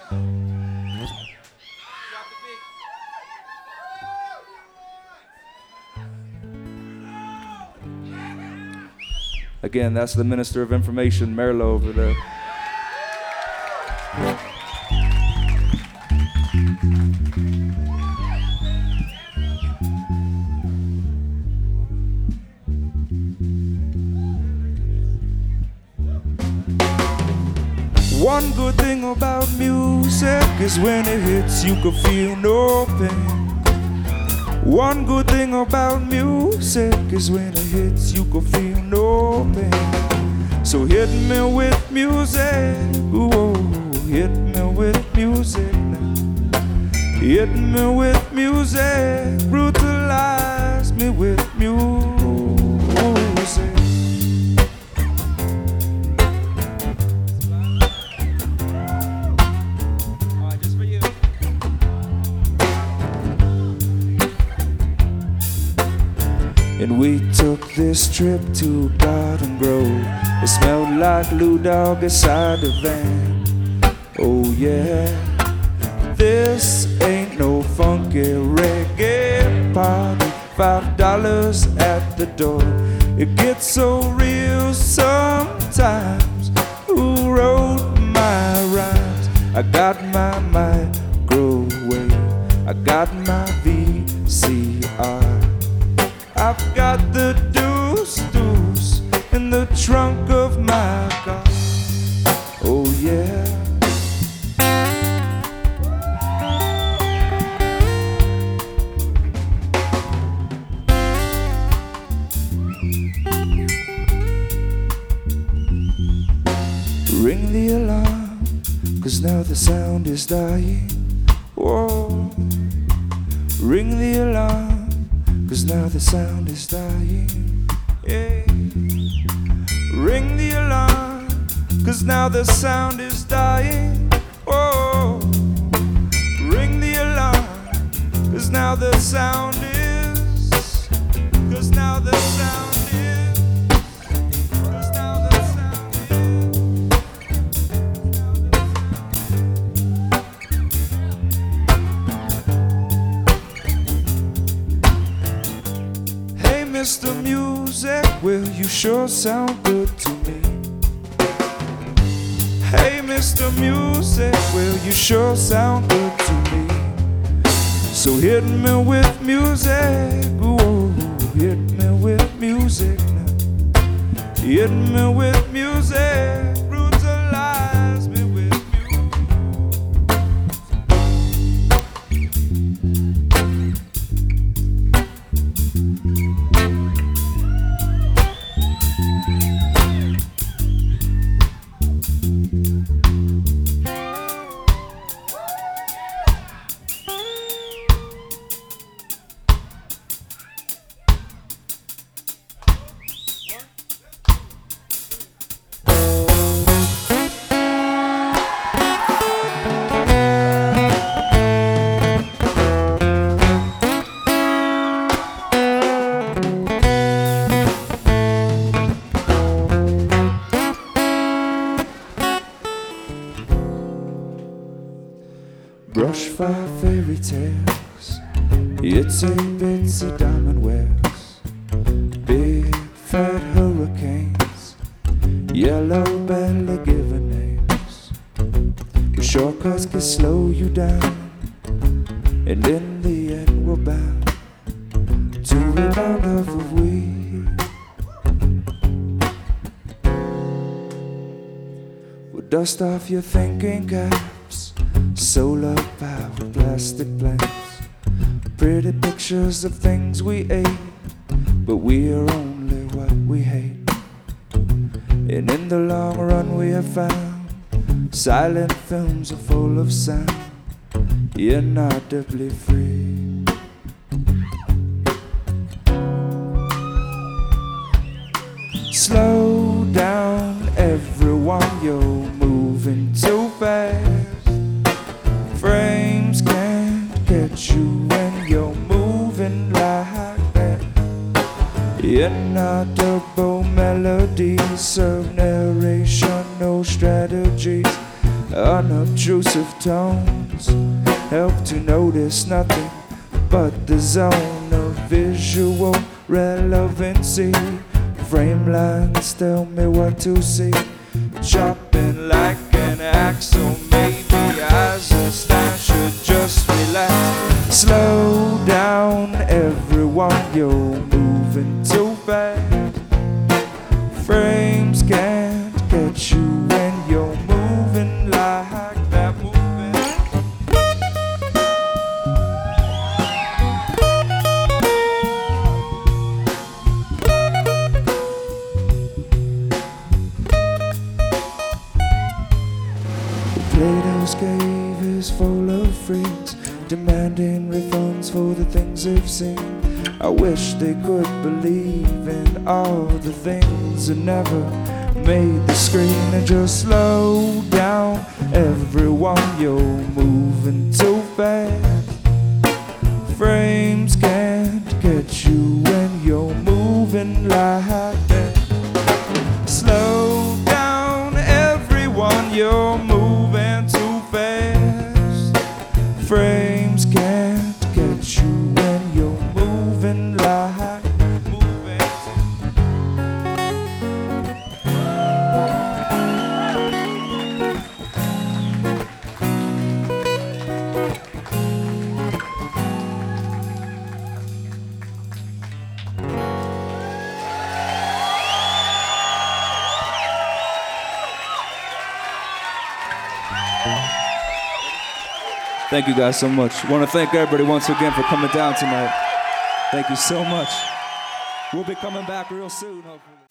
Again, that's the Minister of Information, Merlo, over there. One good thing about music is when it hits, you can feel no pain. One good thing about music is when it hits, you can feel no pain. So hit me with music, ooh, hit me with music now. Hit me with music, brutalize me with music. And we took this trip to Garden Grove. It smelled like Lou Dog inside the van. Oh yeah, this ain't no funky reggae party. $5 at the door. It gets so real sometimes. Who wrote my rhymes? I got my microwave, I got my VCR, I've got the deuce in the trunk of my car. Oh yeah. Ring the alarm, 'cause now the sound is dying. Whoa. Ring the alarm, 'cause now the sound is dying. Yeah. Ring the alarm, 'cause now the sound is dying. Oh, ring the alarm, 'cause now the sound is, 'cause now the sound is, 'cause now the sound is. Hey, Mr. Music, well, you sure sound good to me. Hey, Mr. Music, well, you sure sound good to me. So hit me with music, ooh, hit me with music now. Hit me with music, brutalize me with brush fire fairy tales, it's a bits of diamond wares, big fat hurricanes, yellow belly giving names. Shortcuts can slow you down, and in the end we're bound to rebound off of weed. We'll dust off your thinking caps, solar powered plastic plants, pretty pictures of things we ate, but we are only what we hate. And in the long run we have found silent films are full of sound, inaudibly free. Slow down everyone, you're moving too fast. Frames can't catch you when you're moving like that. Inaudible melodies serve narration, no strategies unobtrusive tones help to notice nothing but the zone of visual relevancy. Frame lines tell me what to see, chopping like an axle. Maybe as a stand should just relax. Slow down everyone, you're moving too fast. Frames can't get you when you're moving like that. Plato's cave is full of freaks demanding refunds for the things they've seen. I wish they could believe in all the things that never made the screen. And just slow down everyone, you're moving too fast. Frames can't get you when you're moving like that. Slow down everyone, you're moving too fast. Frames can't get you when you're moving like Thank you guys so much. I want to thank everybody once again for coming down tonight. Thank you so much. We'll be coming back real soon, hopefully.